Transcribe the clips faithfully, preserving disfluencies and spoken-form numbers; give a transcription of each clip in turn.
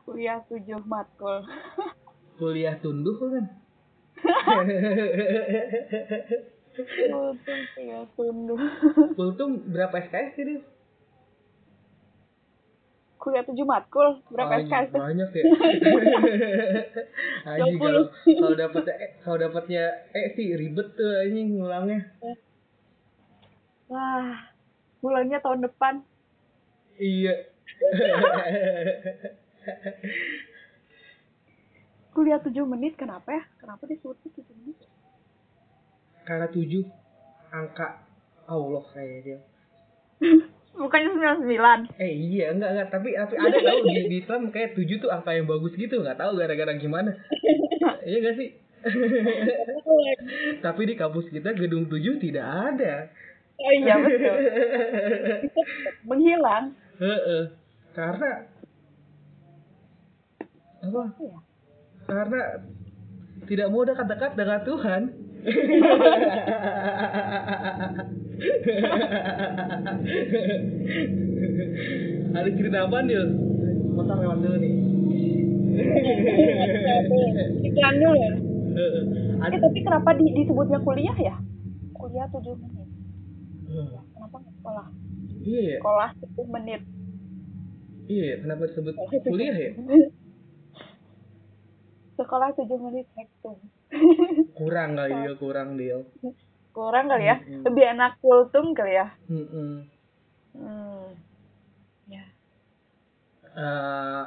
Kuliah tujuh matkul. Kuliah tunduh kan? Kultum kuliah tunduh. Kultum berapa S K S sih, Dis? Kuliah tujuh matkul berapa S K S? Banyak ya. Aji kalau kalau dapatnya eh, kalau dapatnya eh sih ribet tuh anjing ngulangnya. Wah, bulannya tahun depan. Iya. Kuliah tujuh menit kenapa ya? Kenapa disebutnya tujuh menit? Karena tujuh angka Allah kayak dia. Bukannya sembilan puluh sembilan. Eh iya, enggak enggak, tapi tapi ada tahu di, di Islam kayak tujuh tuh angka yang bagus gitu, enggak tahu gara-gara gimana. Iya enggak sih? Tapi di kampus kita gedung tujuh tidak ada. Oh iya betul. Menghilang. Heeh. Karena apa? Ya? Karena tidak mau dekat-dekat dengan Tuhan. Ada cerita apa Dil? Motor lewat dulu nih. Iklan dulu ya. Ada... Eh, tapi kenapa di, disebutnya kuliah ya? Kuliah tujuh menit. Ya, kenapa nggak sekolah? Iya. Sekolah sepuluh menit. Iya, kenapa disebut kuliah ya? Sekolah tujuh menit hektum. Kurang kali dia, kurang dia. Kurang kali ya? Mm-hmm. Lebih enak kultum kali ya? Mm-hmm. Hmm. Ya. Uh,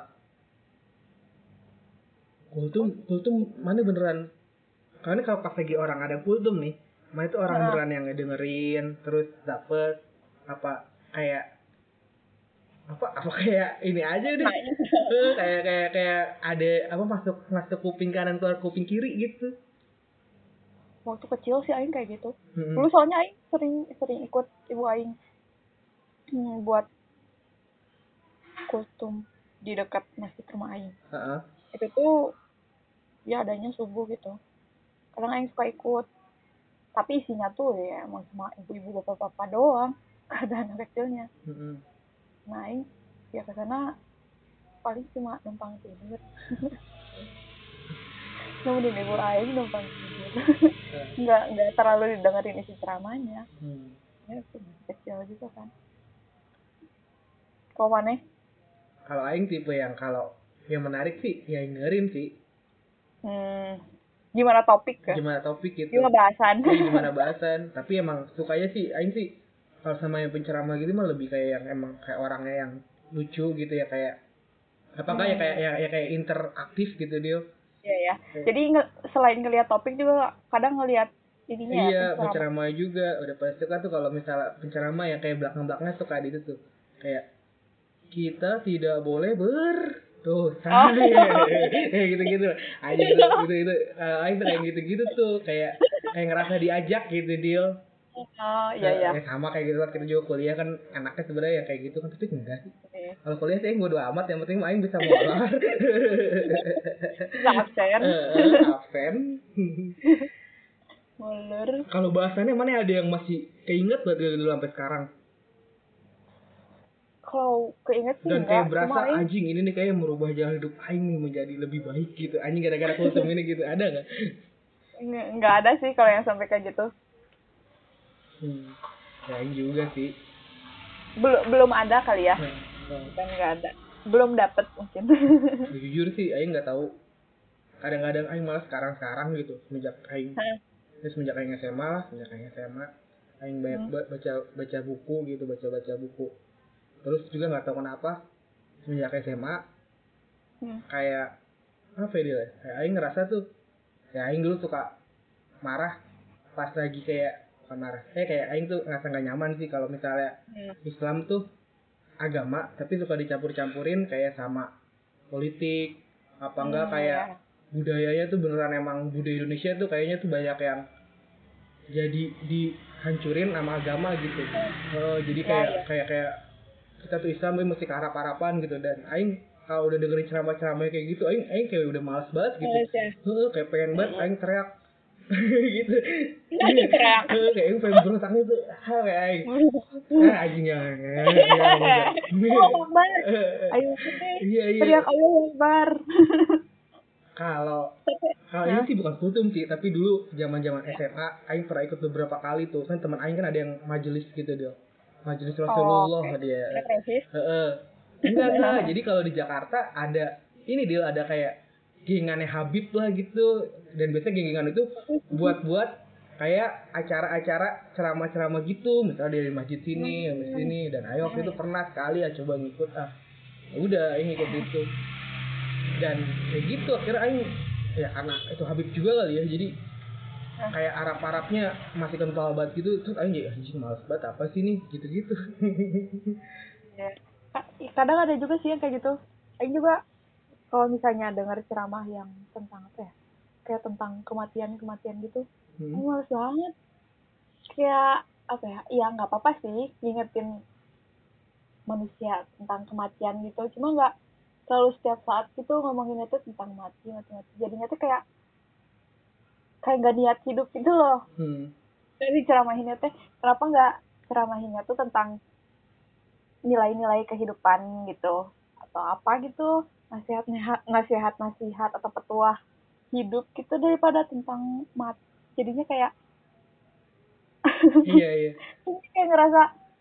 kultum, kultum mana beneran? Karena kalau pas lagi orang ada kultum nih, mana itu orang nah. beneran yang ngedengerin, terus dapet apa kayak apa apa kayak ini aja deh. kayak kayak kayak ada apa masuk masuk kuping kanan keluar kuping kiri gitu. Waktu kecil sih Aing kayak gitu. Mm-hmm. Dulu soalnya Aing sering sering ikut ibu Aing hmm, buat kultum di dekat masjid rumah Aing. Uh-huh. Itu tuh ya adanya subuh gitu. Kadang Aing suka ikut. Tapi isinya tuh ya emang cuma ibu-ibu bapak-bapak doang. Ada anak kecilnya. Mm-hmm. Nah Aing ya kesana paling cuma numpang tidur. Nemenin ibu Aing numpang tidur. nggak nggak terlalu didengerin isi ceramahnya. Hmm. Ya sih kecil juga kan. Kalau mana? Kalau Aing tipe yang kalau yang menarik sih ya dengerin sih. Hmm. Gimana topik ya? Gimana topik gitu. Gimana bahasan. Ya, gimana bahasan. Tapi emang sukanya sih Aing sih kalau sama yang penceramah gitu mah lebih kayak yang emang kayak orangnya yang lucu gitu ya kayak apakah hmm. ya kayak ya, ya kayak interaktif gitu dia. Iya ya. Jadi nge- selain ngelihat topik juga kadang ngelihat ininya iya, ya, penceramah juga. Udah pasti kan tuh kalau misalnya penceramah yang kayak belakang-belakangnya tuh kayak itu tuh. Kayak kita tidak boleh berdosa. Oh. Kayak gitu-gitu. Aja gitu gitu. Aing tuh kayak gitu-gitu tuh kayak kayak ngerasa diajak gitu dia. Oh, iya iya. Ya sama kayak gitu kan kita juga kuliah kan enaknya sebenarnya ya kayak gitu kan tapi enggak sih. Okay. Kalau kuliah sih bodo amat yang penting Aing bisa ngolah. Bisa absen. Heeh, absen. Molor. Kalau bahasannya mana ada yang masih keinget banget dari dulu sampai sekarang? Kalau keinget sih dan enggak. Kayak berasa anjing ini nih kayak merubah jalan hidup Aing nih menjadi lebih baik gitu. Anjing gara-gara kultum ini gitu. Ada enggak? Enggak, enggak ada sih kalau yang sampai kayak gitu. Hmm. Ya Aing juga sih. Belum belum ada kali ya. Hmm. Dan enggak ada. Belum dapet mungkin. Jujur sih Aing enggak tahu. Kadang-kadang Aing malah sekarang-sekarang gitu semenjak Aing. Hmm. Terus semenjak Aing S M A lah, semenjak Aing S M A Aing banyak hmm. baca baca buku gitu, baca-baca buku. Terus juga nggak tahu kenapa semenjak S M A hmm. kayak apa ya dia? Kayak Aing ngerasa tuh, ya Aing dulu suka marah pas lagi kayak bukan marah, eh kayak Aing tuh ngerasa nggak nyaman sih kalau misalnya hmm. Islam tuh agama tapi suka dicampur-campurin kayak sama politik apa enggak hmm, kayak ya. Budayanya tuh beneran emang budaya Indonesia tuh kayaknya tuh banyak yang jadi dihancurin sama agama gitu. Oh, jadi kayak ya, ya. kayak kayak kita tuh Islam tapi mesti keharap-harapan gitu dan Aing kalau udah dengerin ceramah-ceramah kayak gitu Aing Aing kayak udah malas banget gitu. Heeh, kayak pengen banget Aing teriak gitu. Teriak. Kayak yang pengen berontak itu, ah kayak aing. Ah anjing ya. Oh, Akbar. Ayo Iya iya. teriak ayo Akbar. Kalau kalau ini sih bukan kultum sih, tapi dulu zaman-zaman S M A aing pernah ikut beberapa kali tuh. Kan teman aing kan ada yang majelis gitu dia. Majelis Rasulullah Oh, okay. dia. Heeh. Heeh. Enggak enggak. Jadi kalau di Jakarta ada ini dia ada kayak gengannya Habib lah gitu, dan biasanya gengan itu buat-buat kayak acara-acara ceramah-ceramah gitu, misalnya dari masjid sini, masjid sini, dan ayo waktu itu pernah sekali ya coba ngikut ah, udah ini ikut itu, dan kayak gitu akhirnya aing ya karena itu Habib juga kali ya, jadi kayak Arab-Arabnya masih kental banget gitu, terus aing jadi anjing males banget apa sih nih gitu-gitu. Ya. Kadang ada juga sih yang kayak gitu. Aing juga kalau misalnya dengar ceramah yang tentang apa ya, kayak tentang kematian-kematian gitu, hmm. Aing males banget. Kayak apa ya, ya nggak apa-apa sih ngingetin manusia tentang kematian gitu, cuma nggak selalu setiap saat gitu ngomonginnya tuh tentang mati, mati, mati. Jadinya tuh kayak kayak nggak niat hidup gitu loh. Hmm. Jadi ceramahinnya teh kenapa nggak ceramahinnya tuh tentang nilai-nilai kehidupan gitu atau apa gitu, nasihat nasihat nasihat atau petuah hidup gitu daripada tentang mati. Jadinya kayak Iya iya. kayak ngerasa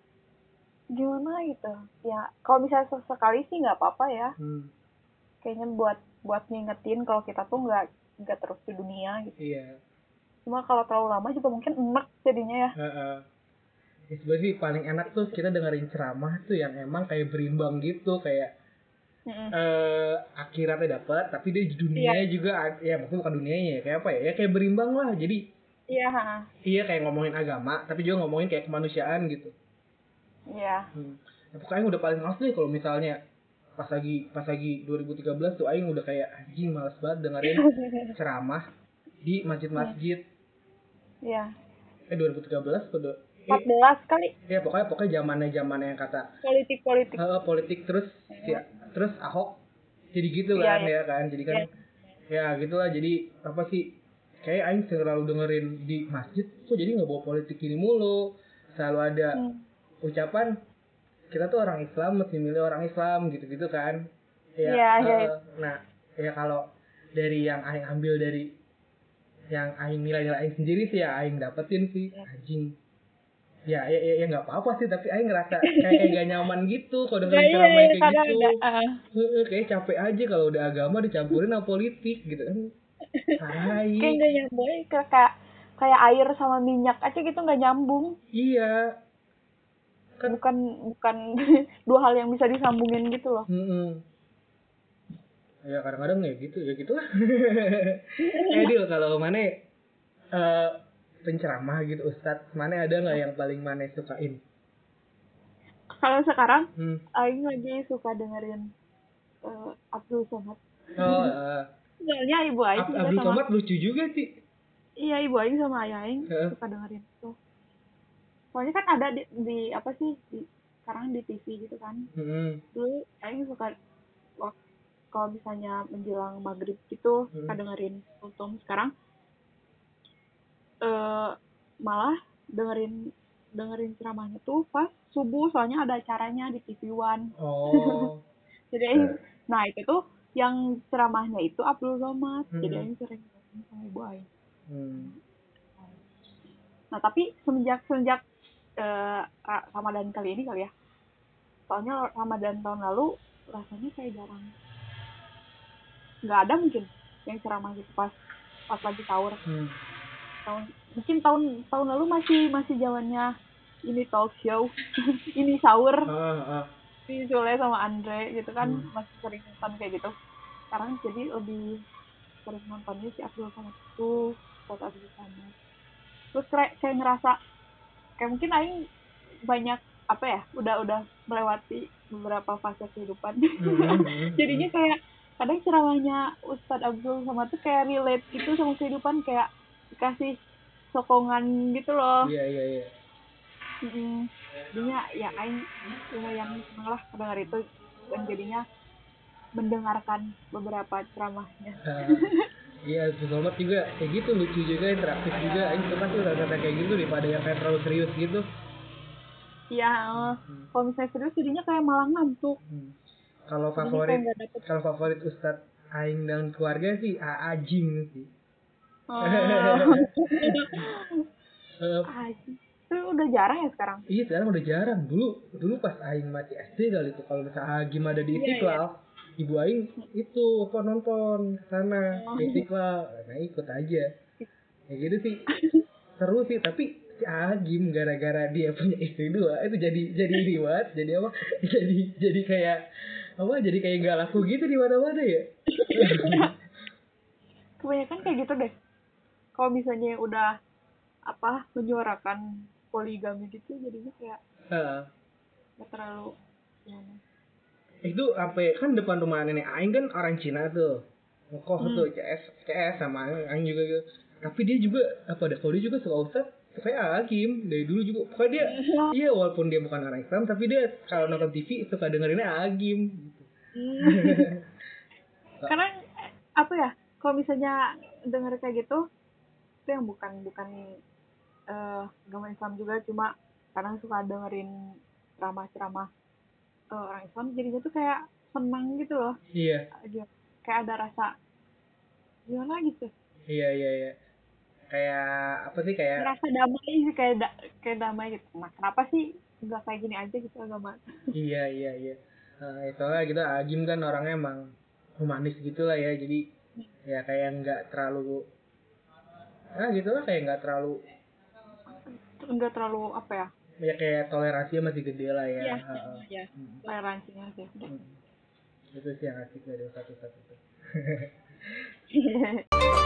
gimana gitu ya, kalau misalnya sesekali sih nggak apa-apa ya. hmm. Kayaknya buat buat ngingetin kalau kita tuh nggak nggak terus di dunia gitu. Iya. Cuma kalau terlalu lama juga mungkin enak jadinya ya. Uh-uh. Ya, sebenarnya paling enak tuh kita dengerin ceramah tuh yang emang kayak berimbang gitu, kayak mm-hmm. uh, akhiratnya dapat tapi dia di dunianya yeah. juga ya maksudnya bukan dunianya kayak apa ya, ya kayak berimbang lah, jadi iya yeah. iya kayak ngomongin agama tapi juga ngomongin kayak kemanusiaan gitu. Iya. Yeah. Hmm. Ya, pokoknya udah paling males deh kalau misalnya pas lagi pas lagi dua ribu tiga belas tuh aing udah kayak anjing males banget dengerin ceramah di masjid-masjid. Iya. Yeah. Eh dua ribu tiga belas pada empat belas kali. Ya pokoknya pokoknya zamannya zamannya yang kata politik politik. Uh, politik terus ya, terus Ahok jadi gitu kan ya, ya kan jadi kan ya. ya gitulah, jadi apa sih kayak aing selalu dengerin di masjid kok jadi nggak bawa politik ini mulu, selalu ada hmm. ucapan kita tuh orang Islam mesti milih orang Islam gitu-gitu kan ya. Ya, uh, ya. Nah ya kalau dari yang aing ambil dari yang aing nilai-nilai aing sendiri sih ya aing dapetin sih anjing ya ya ya, ya nggak apa-apa sih, tapi aing ngerasa kayak kayak gak nyaman gitu kalau dengerin ceramah kayak gitu. Uh. Kayak capek aja kalau udah agama dicampurin sama politik gitu kan. Kayak nggak nyambung, kayak kayak air sama minyak aja gitu nggak nyambung. Iya. Kan bukan bukan dua hal yang bisa disambungin gitu loh. Mm-mm. Ya kadang-kadang ya gitu ya gitulah. Eh Dil, kalau mana uh, penceramah gitu ustadz mana ada nggak yang paling mana sukain? Kalau sekarang hmm. aing lagi suka dengerin uh, Abdul Somad. Oh uh, soalnya ibu aing Ab- Abdul Somad lucu juga sih. Iya, ibu aing sama ayah aing uh. suka dengerin itu. Soalnya kan ada di, di apa sih di sekarang di T V gitu kan. Hmm. Dulu aing suka waktu kalau misalnya menjelang maghrib gitu hmm. suka dengerin kultum. Sekarang Uh, malah dengerin dengerin ceramahnya tuh pas subuh, soalnya ada acaranya di T V One. Oh. Jadi uh. nah itu tuh yang ceramahnya itu Abdul Somad. Hmm. Jadi aing sering sama ibu aing. Hmm. Nah tapi semenjak semenjak uh, Ramadan kali ini kali ya. Soalnya Ramadan tahun lalu rasanya kayak jarang. Nggak ada mungkin yang ceramah gitu pas pas lagi sahur. Hmm. tahun mungkin tahun tahun lalu masih masih zamannya ini talk show ini sahur uh, uh. si Sule sama Andre gitu kan. hmm. Masih sering nonton kayak gitu. Sekarang jadi lebih sering nontonnya si Abdul Somad itu buat Abdul Somad. Terus kayak, kayak ngerasa kayak mungkin aing banyak apa ya udah udah melewati beberapa fase kehidupan. hmm. Jadinya kayak kadang ceramahnya Ustadz Abdul Somad tuh kayak relate gitu sama kehidupan, kayak dikasih sokongan gitu loh. Iya iya iya. Mm-hmm. Jadinya ya aing lumayan seneng lah mendengar itu dan jadinya mendengarkan beberapa ceramahnya. Uh, Iya, Zulmat juga kayak gitu, lucu juga, interaktif juga. Aing suka tuh rata-rata kayak gitu daripada yang kayak terlalu serius gitu. Iya, uh, hmm. Kalau misalnya serius jadinya kayak malah ngantuk. Hmm. Kalau favorit, kalau favorit Ustadz Aing dan keluarga sih A A Jing sih. Oh. Ajing. Itu udah jarang ya sekarang? Iya, sekarang udah jarang. Dulu dulu pas Aing masih S D kali itu, kalau misalnya Agim ada di Istiqlal, yeah, yeah. Ibu Aing itu apa nonton sana oh. Di Istiqlal, nah ikut aja. Ya gitu sih. Seru sih, tapi si Agim gara-gara dia punya istri dua itu jadi jadi riwat, jadi apa? Jadi jadi kayak apa? Jadi kayak gak laku gitu di mana-mana ya. Kebanyakan kayak gitu deh. Kalau misalnya udah apa menyuarakan poligami gitu jadinya kayak uh. gak terlalu ya. Itu apa kan depan rumah nenek Aing kan orang Cina tuh ngkoh hmm. tuh C S C S sama Aing juga gitu. Tapi dia juga apa deh kalau dia juga suka Ustadz kayak Agim dari dulu juga pokoknya dia iya walaupun dia bukan orang Islam tapi dia kalau nonton T V suka dengerinnya Agim gitu. Karena apa ya kalau misalnya denger kayak gitu itu yang bukan bukan uh, agama Islam juga cuma kadang suka dengerin ceramah-ceramah uh, orang Islam jadinya tuh kayak senang gitu loh. Iya. Kayak ada rasa gimana gitu. Iya iya iya. Kayak apa sih kayak rasa damai sih kayak da, kayak damai gitu. Nah kenapa sih nggak kayak gini aja gitu agama? Iya iya iya. Nah, soalnya kita Agim kan orangnya emang humanis gitulah ya jadi ya kayak nggak terlalu ah gitu lah kayak nggak terlalu nggak terlalu apa ya ya kayak toleransinya masih gede lah ya iya uh, ya hmm. toleransinya sih hmm. itu sih yang asik dari satu-satu